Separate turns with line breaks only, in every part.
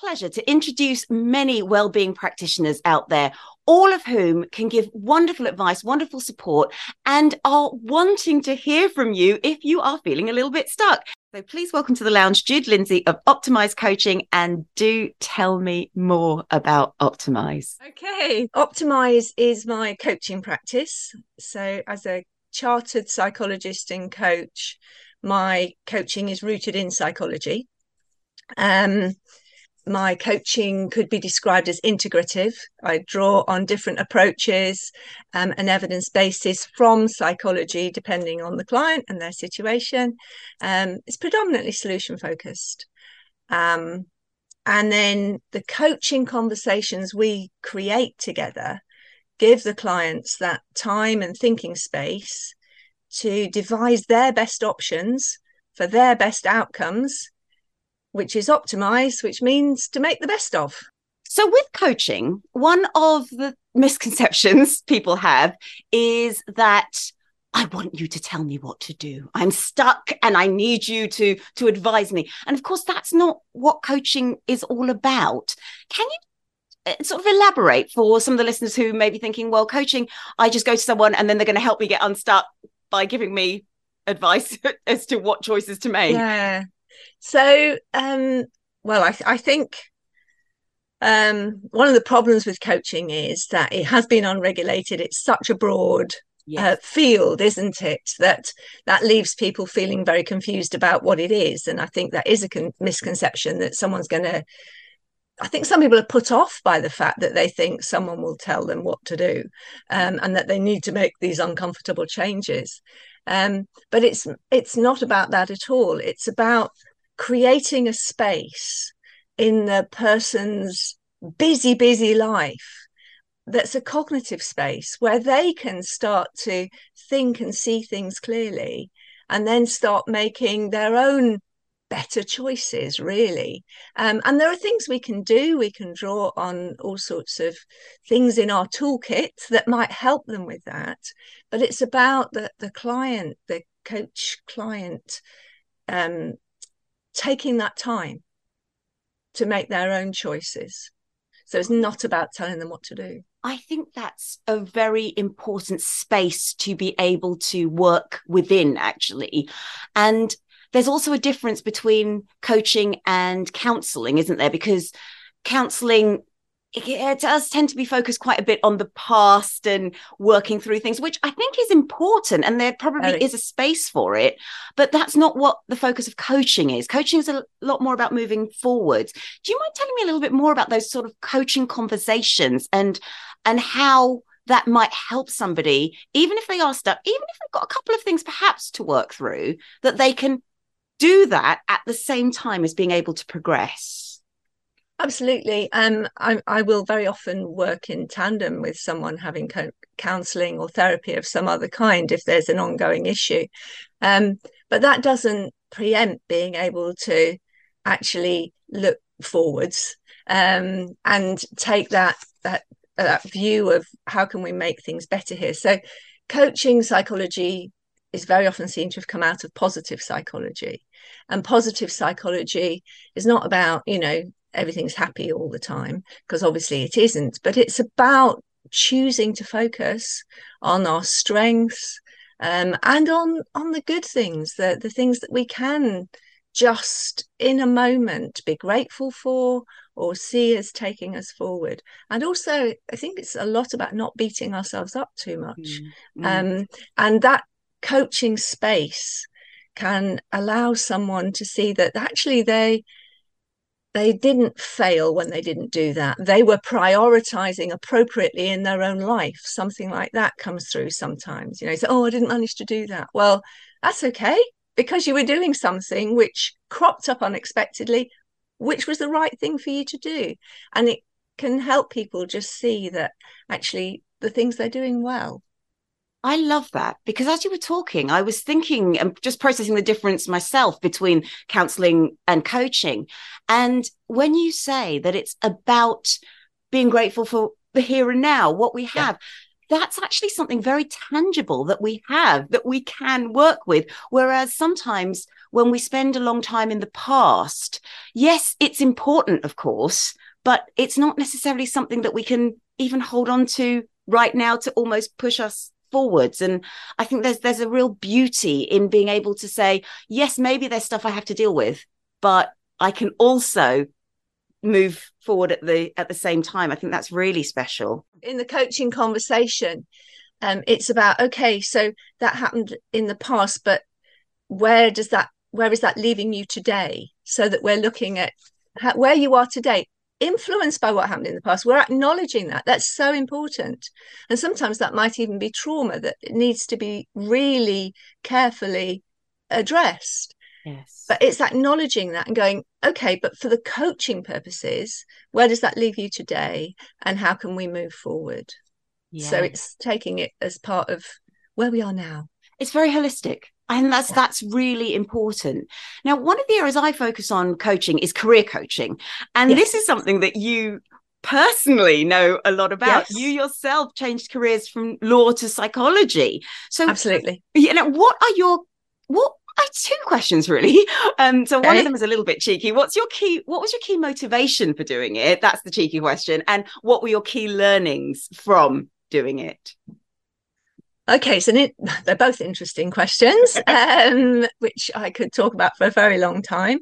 pleasure to introduce many wellbeing practitioners out there, all of whom can give wonderful advice, wonderful support, and are wanting to hear from you if you are feeling a little bit stuck. So please welcome to the lounge, Jude Lindsay of Optimize Coaching, and do tell me more about Optimize.
Okay, Optimize is my coaching practice. So as a chartered psychologist and coach, my coaching is rooted in psychology. My coaching could be described as integrative. I draw on different approaches and evidence basis from psychology, depending on the client and their situation. It's predominantly solution focused. And then the coaching conversations we create together give the clients that time and thinking space to devise their best options for their best outcomes, which is optimize, which means to make the best of.
So with coaching, one of the misconceptions people have is that I want you to tell me what to do. I'm stuck and I need you to advise me. And of course, that's not what coaching is all about. Can you sort of elaborate for some of the listeners who may be thinking, well, coaching, I just go to someone and then they're going to help me get unstuck by giving me advice as to what choices to make?
Yeah. So, I think one of the problems with coaching is that it has been unregulated. It's such a broad field, isn't it? That leaves people feeling very confused about what it is. And I think that is a misconception that someone's going to, I think some people are put off by the fact that they think someone will tell them what to do, and that they need to make these uncomfortable changes. But it's not about that at all. It's about creating a space in the person's busy life that's a cognitive space where they can start to think and see things clearly, and then start making their own better choices, really. And there are things we can do. We can draw on all sorts of things in our toolkit that might help them with that. But it's about the client, the coach client, taking that time to make their own choices. So it's not about telling them what to do.
I think that's a very important space to be able to work within, actually. And there's also a difference between coaching and counselling, isn't there? Because counselling, it does tend to be focused quite a bit on the past and working through things, which I think is important. And there probably is a space for it. But that's not what the focus of coaching is. Coaching is a lot more about moving forward. Do you mind telling me a little bit more about those sort of coaching conversations and how that might help somebody, even if they are stuck, even if they've got a couple of things perhaps to work through, that they can do that at the same time as being able to progress?
Absolutely. I will very often work in tandem with someone having counselling or therapy of some other kind if there's an ongoing issue. But that doesn't preempt being able to actually look forwards and take that view of how can we make things better here. So coaching psychology is very often seen to have come out of positive psychology. And positive psychology is not about, everything's happy all the time, because obviously it isn't, but it's about choosing to focus on our strengths, and on the good things, the things that we can just in a moment be grateful for or see as taking us forward. And also, I think it's a lot about not beating ourselves up too much. And that coaching space can allow someone to see that actually they didn't fail when they didn't do that. They were prioritizing appropriately in their own life. Something like that comes through sometimes. So, I didn't manage to do that. Well, that's okay, because you were doing something which cropped up unexpectedly, which was the right thing for you to do. And it can help people just see that actually the things they're doing well.
I love that, because as you were talking, I was thinking and just processing the difference myself between counselling and coaching. And when you say that it's about being grateful for the here and now, what we have, that's actually something very tangible that we have, that we can work with. Whereas sometimes when we spend a long time in the past, yes, it's important, of course, but it's not necessarily something that we can even hold on to right now to almost push us forwards. And I think there's a real beauty in being able to say, yes, maybe there's stuff I have to deal with, but I can also move forward at the same time. I think that's really special.
In the coaching conversation, it's about, okay, so that happened in the past, but where is that leaving you today? So that we're looking at where you are today, influenced by what happened in the past. We're acknowledging that. That's so important. And sometimes that might even be trauma that needs to be really carefully addressed.
Yes.
But it's acknowledging that and going, okay, but for the coaching purposes, where does that leave you today? And how can we move forward? Yes. So it's taking it as part of where we are now.
It's very holistic. And that's really important. Now, one of the areas I focus on coaching is career coaching. And this is something that you personally know a lot about. You yourself changed careers from law to psychology. So
absolutely.
What are two questions really. So one of them is a little bit cheeky. What was your key motivation for doing it? That's the cheeky question. And what were your key learnings from doing it?
Okay, so they're both interesting questions, which I could talk about for a very long time.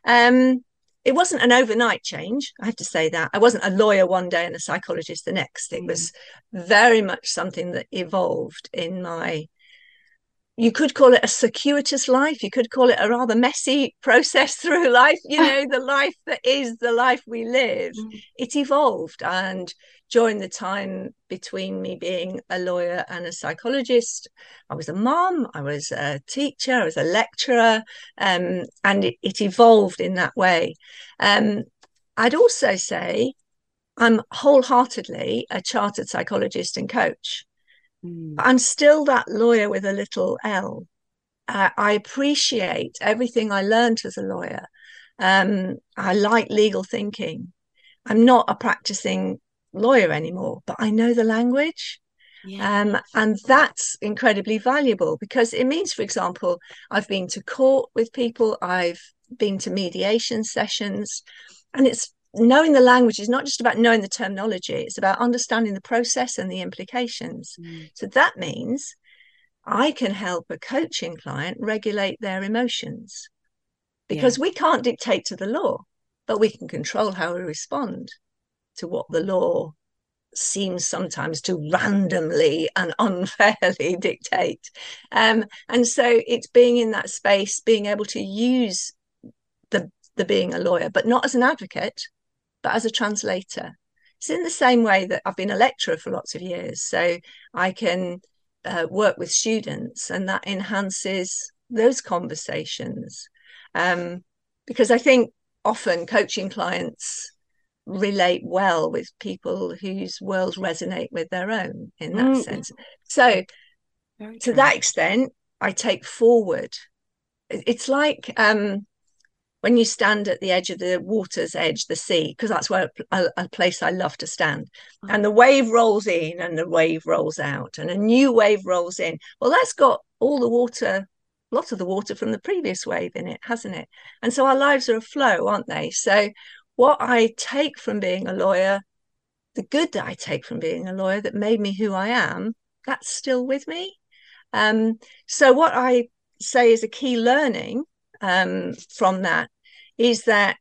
It wasn't an overnight change, I have to say that. I wasn't a lawyer one day and a psychologist the next. It was very much something that evolved in my, you could call it a circuitous life. You could call it a rather messy process through life. The life that is the life we live. It evolved. And during the time between me being a lawyer and a psychologist, I was a mom, I was a teacher, I was a lecturer, and it evolved in that way. I'd also say I'm wholeheartedly a chartered psychologist and coach. I'm still that lawyer with a little L. I appreciate everything I learned as a lawyer. I like legal thinking. I'm not a practicing lawyer anymore, but I know the language. And that's incredibly valuable because it means, for example, I've been to court with people, I've been to mediation sessions, and it's knowing the language is not just about knowing the terminology, it's about understanding the process and the implications. So that means I can help a coaching client regulate their emotions because we can't dictate to the law, but we can control how we respond to what the law seems sometimes to randomly and unfairly dictate. And so it's being in that space, being able to use the being a lawyer, but not as an advocate, but as a translator. It's in the same way that I've been a lecturer for lots of years. So I can work with students, and that enhances those conversations. Because I think often coaching clients relate well with people whose worlds resonate with their own in that sense. So to that extent, I take forward. It's like when you stand at the edge of the water's edge, the sea, because that's where a place I love to stand. And the wave rolls in and the wave rolls out and a new wave rolls in. Well, that's got all the water, lots of the water from the previous wave in it, hasn't it? And so our lives are a flow, aren't they? So what I take from being a lawyer, the good that I take from being a lawyer that made me who I am, that's still with me. So what I say is a key learning from that is that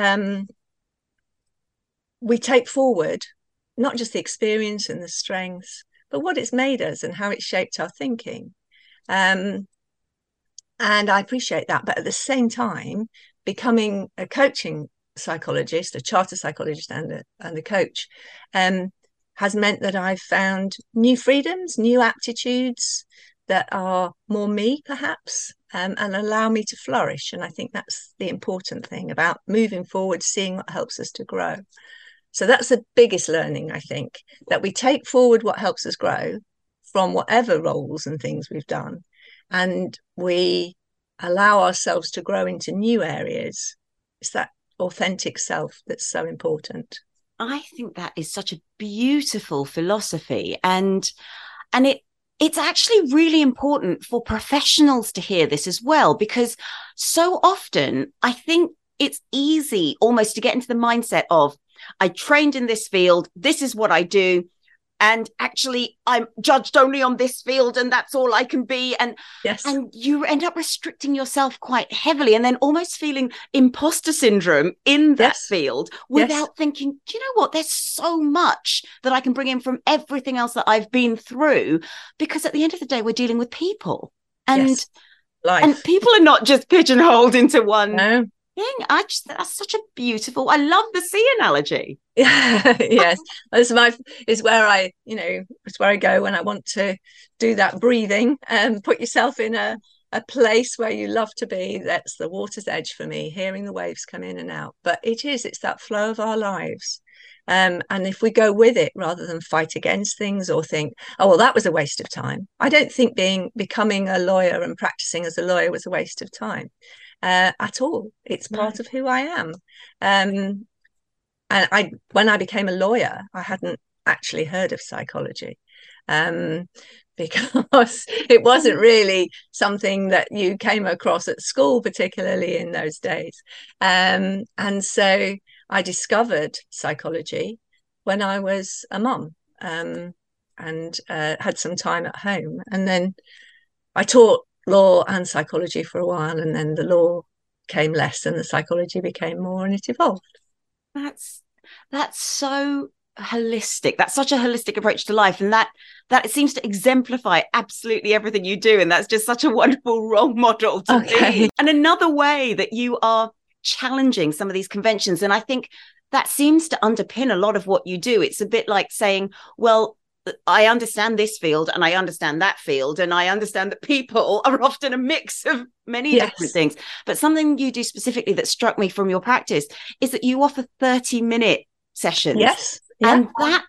we take forward not just the experience and the strengths, but what it's made us and how it shaped our thinking. And I appreciate that. But at the same time, becoming a coaching psychologist, a chartered psychologist and a coach, has meant that I've found new freedoms, new aptitudes that are more me, perhaps, and allow me to flourish. And I think that's the important thing about moving forward, seeing what helps us to grow. So that's the biggest learning, I think, that we take forward what helps us grow from whatever roles and things we've done, and we allow ourselves to grow into new areas. It's that authentic self that's so important.
I think that is such a beautiful philosophy, and it's actually really important for professionals to hear this as well, because so often I think it's easy almost to get into the mindset of, I trained in this field, this is what I do, and actually I'm judged only on this field and that's all I can be. And
Yes.
And you end up restricting yourself quite heavily, and then almost feeling imposter syndrome in that
Yes.
field without thinking, do you know what? There's so much that I can bring in from everything else that I've been through, because at the end of the day, we're dealing with people, and
Life.
And people are not just pigeonholed into one
No.
thing. That's such a beautiful, I love the sea analogy.
Yes, it's where I go when I want to do that breathing and put yourself in a place where you love to be. That's the water's edge for me, hearing the waves come in and out. But it's that flow of our lives. And if we go with it rather than fight against things or think, oh, well, that was a waste of time. I don't think becoming a lawyer and practicing as a lawyer was a waste of time at all. It's part of who I am. And when I became a lawyer, I hadn't actually heard of psychology, because it wasn't really something that you came across at school, particularly in those days. And so I discovered psychology when I was a mum, and had some time at home. And then I taught law and psychology for a while, and then the law came less and the psychology became more, and it evolved.
That's so holistic. That's such a holistic approach to life, and that it seems to exemplify absolutely everything you do. And that's just such a wonderful role model to be. And another way that you are challenging some of these conventions, and I think that seems to underpin a lot of what you do. It's a bit like saying, well, I understand this field and I understand that field, and I understand that people are often a mix of many different things. But something you do specifically that struck me from your practice is that you offer 30-minute sessions.
Yes.
And that,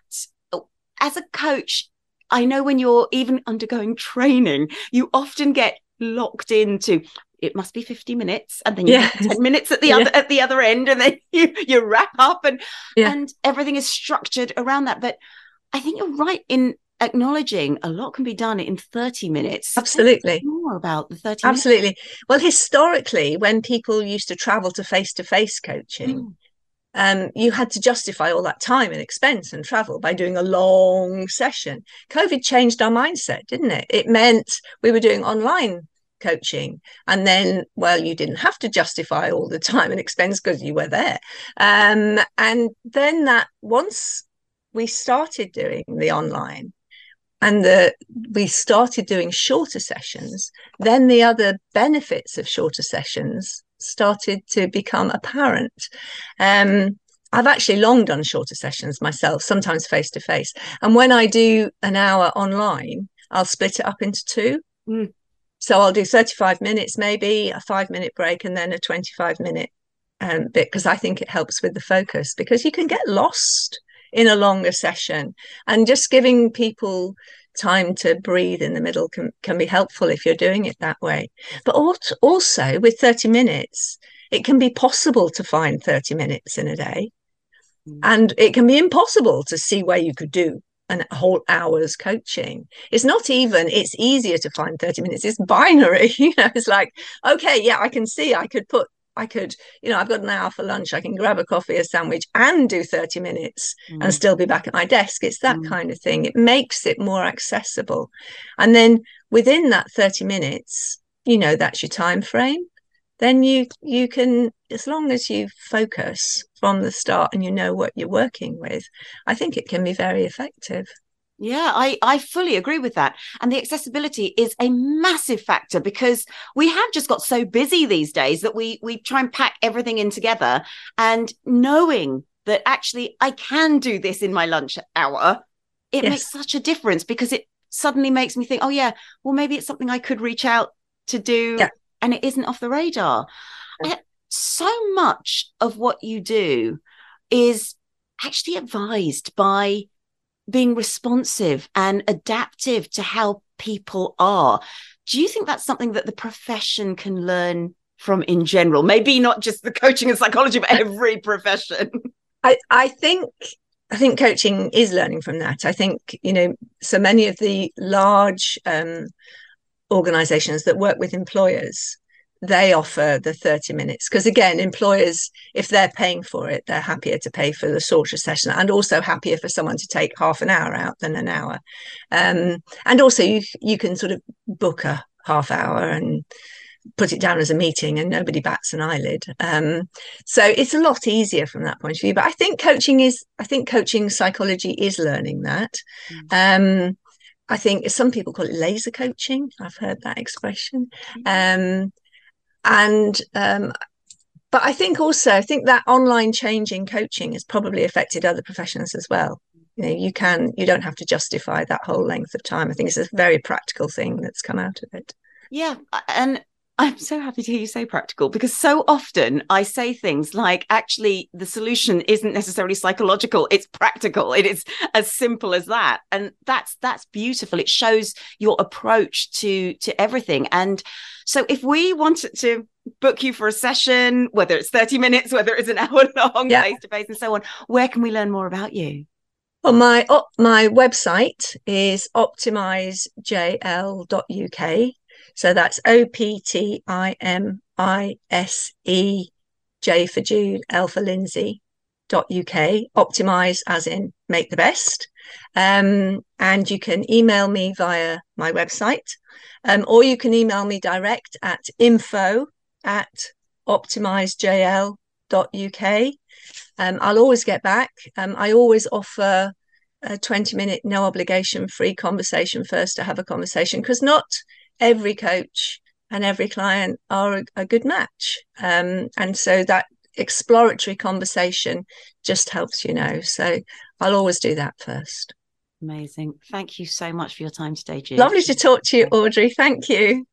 as a coach, I know when you're even undergoing training, you often get locked into, it must be 50 minutes, and then you have 10 minutes at the other end, and then you wrap up, and everything is structured around that. But I think you're right in acknowledging a lot can be done in 30 minutes.
Absolutely.
More about the 30
Absolutely.
minutes.
Well, historically, when people used to travel to face-to-face coaching, you had to justify all that time and expense and travel by doing a long session. COVID changed our mindset, didn't it? It meant we were doing online coaching, and then, well, you didn't have to justify all the time and expense because you were there. And then that once we started doing the online and we started doing shorter sessions, then the other benefits of shorter sessions started to become apparent. I've actually long done shorter sessions myself, sometimes face to face. And when I do an hour online, I'll split it up into two. So I'll do 35 minutes, maybe a 5-minute break, and then a 25-minute bit, because I think it helps with the focus, because you can get lost in a longer session, and just giving people time to breathe in the middle can be helpful if you're doing it that way. But also with 30 minutes, it can be possible to find 30 minutes in a day, and it can be impossible to see where you could do a whole hour's coaching. It's easier to find 30 minutes. It's binary. It's like, okay, yeah, I can see I've got an hour for lunch. I can grab a coffee, a sandwich, and do 30 minutes and still be back at my desk. It's that kind of thing. It makes it more accessible. And then within that 30 minutes, that's your time frame. Then you can, as long as you focus from the start and you know what you're working with, I think it can be very effective.
Yeah, I fully agree with that. And the accessibility is a massive factor, because we have just got so busy these days that we try and pack everything in together, and knowing that actually I can do this in my lunch hour, it makes such a difference, because it suddenly makes me think, oh yeah, well, maybe it's something I could reach out to do, and it isn't off the radar. So much of what you do is actually advised by being responsive and adaptive to how people are. Do you think that's something that the profession can learn from in general? Maybe not just the coaching and psychology, but every profession.
I think I think coaching is learning from that. I think, so many of the large organizations that work with employers, they offer the 30 minutes because, again, employers, if they're paying for it, they're happier to pay for the shorter session, and also happier for someone to take half an hour out than an hour. And also you can sort of book a half hour and put it down as a meeting and nobody bats an eyelid. So it's a lot easier from that point of view. But I think coaching psychology is learning that. I think some people call it laser coaching. I've heard that expression. But I think that online change in coaching has probably affected other professions as well. You don't have to justify that whole length of time. I think it's a very practical thing that's come out of it.
Yeah. And I'm so happy to hear you say practical, because so often I say things like, actually, the solution isn't necessarily psychological. It's practical. It is as simple as that. And that's beautiful. It shows your approach to everything. And so if we wanted to book you for a session, whether it's 30 minutes, whether it's an hour long, face-to-face and so on, where can we learn more about you?
Well, my website is optimizejl.uk. So that's OPTIMISE, J for Jude, L for Lindsay.uk. Optimize as in make the best. And you can email me via my website, or you can email me direct at info@optimizejl.uk. I'll always get back. I always offer a 20-minute no obligation free conversation first to have a conversation, because not every coach and every client are a good match. And so that exploratory conversation just helps So I'll always do that first.
Amazing. Thank you so much for your time today, Jude.
Lovely to talk to you, Audrey. Thank you.